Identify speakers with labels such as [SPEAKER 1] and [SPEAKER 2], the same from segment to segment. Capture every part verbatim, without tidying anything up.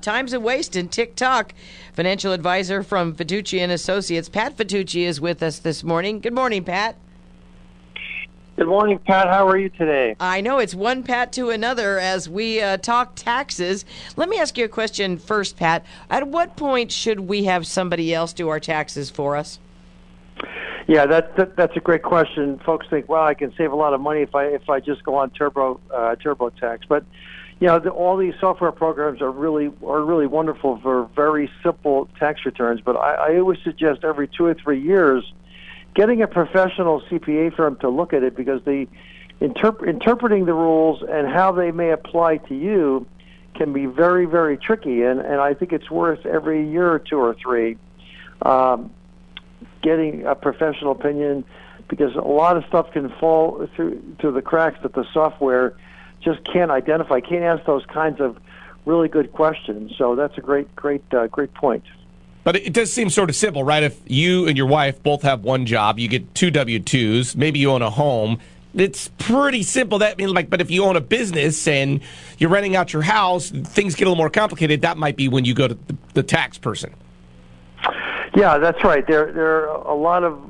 [SPEAKER 1] Time's a wasting. TikTok. Financial advisor from Fitucci and Associates, Pat Fitucci, is with us this morning. Good morning, Pat.
[SPEAKER 2] Good morning, Pat. How are you today?
[SPEAKER 1] I know it's one Pat to another as we uh, talk taxes. Let me ask you a question first, Pat. At what point should we have somebody else do our taxes for us?
[SPEAKER 2] Yeah, that, that that's a great question. Folks think, well, I can save a lot of money if I if I just go on Turbo uh, TurboTax. But you know, the, all these software programs are really are really wonderful for very simple tax returns. But I, I always suggest every two or three years, getting a professional C P A firm to look at it, because the interp- interpreting the rules and how they may apply to you can be very, very tricky. And, and I think it's worth every year or two or three um, getting a professional opinion, because a lot of stuff can fall through through the cracks that the software just can't identify, can't ask those kinds of really good questions. So that's a great, great, uh, great point.
[SPEAKER 3] But it does seem sort of simple, right? If you and your wife both have one job, you get two W two's, maybe you own a home, it's pretty simple. That means, like, but if you own a business and you're renting out your house, things get a little more complicated. That might be when you go to the, the tax person.
[SPEAKER 2] Yeah, that's right. There, there are a lot of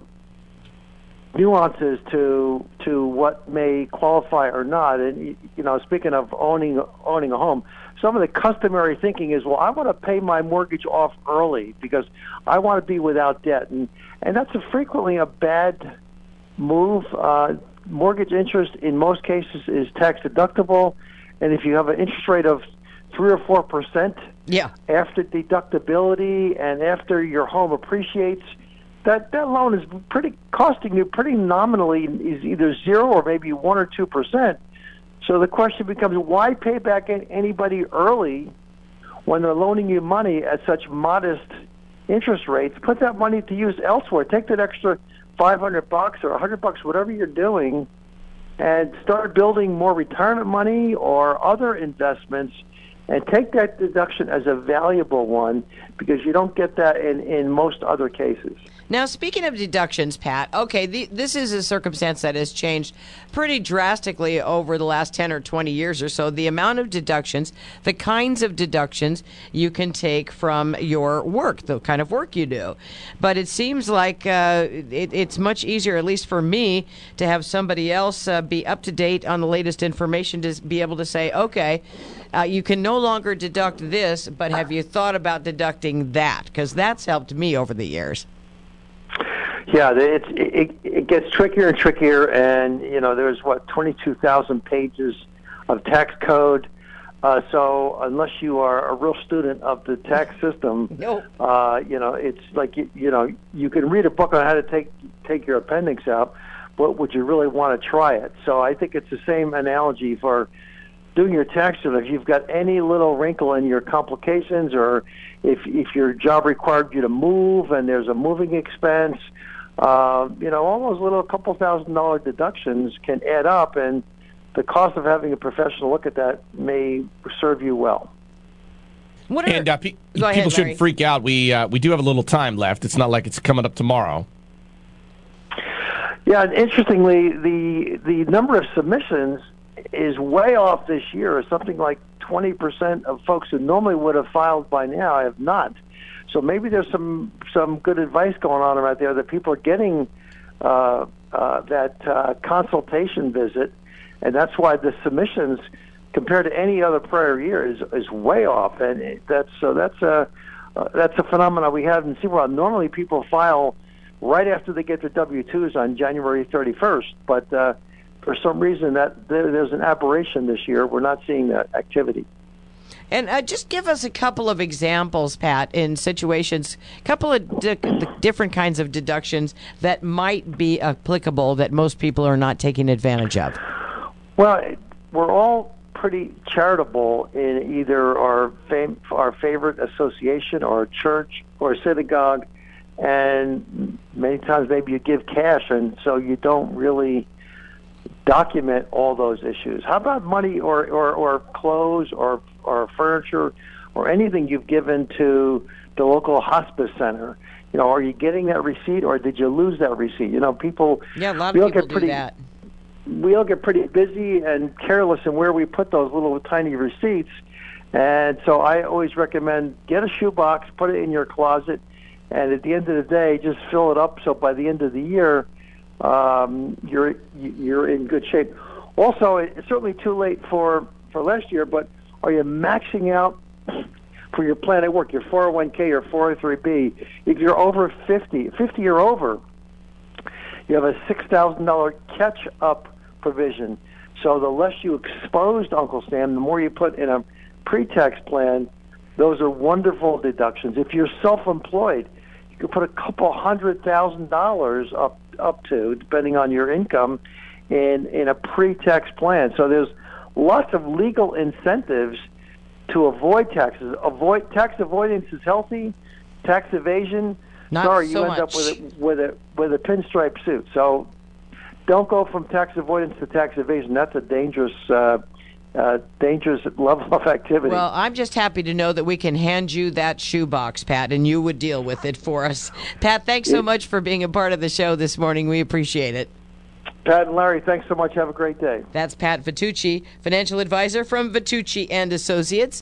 [SPEAKER 2] nuances to to what may qualify or not. And you know, speaking of owning owning a home, some of the customary thinking is, well, I want to pay my mortgage off early because I want to be without debt, and and that's a frequently a bad move. Uh, mortgage interest in most cases is tax deductible, and if you have an interest rate of three or four percent,
[SPEAKER 1] yeah,
[SPEAKER 2] after deductibility and after your home appreciates, that that loan is pretty costing you pretty nominally is either zero or maybe one or two percent. So the question becomes, why pay back anybody early when they're loaning you money at such modest interest rates? Put that money to use elsewhere. Take that extra five hundred bucks or a hundred bucks, whatever you're doing, and start building more retirement money or other investments, and take that deduction as a valuable one, because you don't get that in, in most other cases.
[SPEAKER 1] Now, speaking of deductions, Pat, okay, the, this is a circumstance that has changed pretty drastically over the last ten or twenty years or so. The amount of deductions, the kinds of deductions you can take from your work, the kind of work you do. But it seems like uh, it, it's much easier, at least for me, to have somebody else uh, be up to date on the latest information to be able to say, okay, uh, you can no longer deduct this, but have you thought about deducting that? Because that's helped me over the years.
[SPEAKER 2] Yeah, it's, it, it gets trickier and trickier, and, you know, there's, what, twenty-two thousand pages of tax code. Uh, so unless you are a real student of the tax system,
[SPEAKER 1] Nope.
[SPEAKER 2] uh, you know, it's like, you, you know, you can read a book on how to take take your appendix out, but would you really want to try it? So I think it's the same analogy for doing your tax return. If you've got any little wrinkle in your complications, or if if your job required you to move and there's a moving expense, uh, you know, all those little couple thousand dollar deductions can add up, and the cost of having a professional look at that may serve you well.
[SPEAKER 1] What are,
[SPEAKER 3] and uh, pe-
[SPEAKER 1] go
[SPEAKER 3] people
[SPEAKER 1] ahead,
[SPEAKER 3] shouldn't
[SPEAKER 1] Larry.
[SPEAKER 3] freak out. We uh, we do have a little time left. It's not like it's coming up tomorrow.
[SPEAKER 2] Yeah, and interestingly, the the number of submissions is way off this year. Something like twenty percent of folks who normally would have filed by now have not. So maybe there's some some good advice going on out there that people are getting uh, uh, that uh, consultation visit, and that's why the submissions compared to any other prior year is is way off. And it, that's so that's a uh, that's a phenomenon we have in SeaWorld. Normally, people file right after they get their W two's on January thirty-first, but uh, for some reason that there, there's an aberration this year. We're not seeing that activity.
[SPEAKER 1] And uh, just give us a couple of examples, Pat, in situations, a couple of di- different kinds of deductions that might be applicable that most people are not taking advantage of.
[SPEAKER 2] Well, we're all pretty charitable in either our fam- our favorite association or church or synagogue, and many times maybe you give cash, and so you don't really document all those issues. How about money or, or, or clothes or or furniture or anything you've given to the local hospice center? You know, are you getting that receipt, or did you lose that receipt? You know, people.
[SPEAKER 1] Yeah, a lot
[SPEAKER 2] we
[SPEAKER 1] of
[SPEAKER 2] all
[SPEAKER 1] people
[SPEAKER 2] get
[SPEAKER 1] do
[SPEAKER 2] pretty,
[SPEAKER 1] that.
[SPEAKER 2] We all get pretty busy and careless in where we put those little tiny receipts, And so I always recommend get a shoebox, put it in your closet, and at the end of the day, just fill it up so by the end of the year, um, you're you're in good shape. Also, it's certainly too late for, for last year, but are you maxing out for your plan at work, your four oh one k or four oh three b? If you're over fifty, fifty or over, you have a six thousand dollars catch-up provision. So the less you expose to Uncle Sam, the more you put in a pre-tax plan. Those are wonderful deductions. If you're self-employed, you can put a couple hundred thousand dollars up up to, depending on your income, in in a pre-tax plan. So there's lots of legal incentives to avoid taxes. Avoid tax avoidance is healthy. Tax evasion,
[SPEAKER 1] Not
[SPEAKER 2] sorry,
[SPEAKER 1] so
[SPEAKER 2] you end
[SPEAKER 1] much.
[SPEAKER 2] up with a with a with a pinstripe suit. So don't go from tax avoidance to tax evasion. That's a dangerous uh, uh, dangerous level of activity.
[SPEAKER 1] Well, I'm just happy to know that we can hand you that shoebox, Pat, and you would deal with it for us. Pat, thanks so much for being a part of the show this morning. We appreciate it.
[SPEAKER 2] Pat and Larry, thanks so much. Have a great day.
[SPEAKER 1] That's Pat Vitucci, financial advisor from Vitucci and Associates.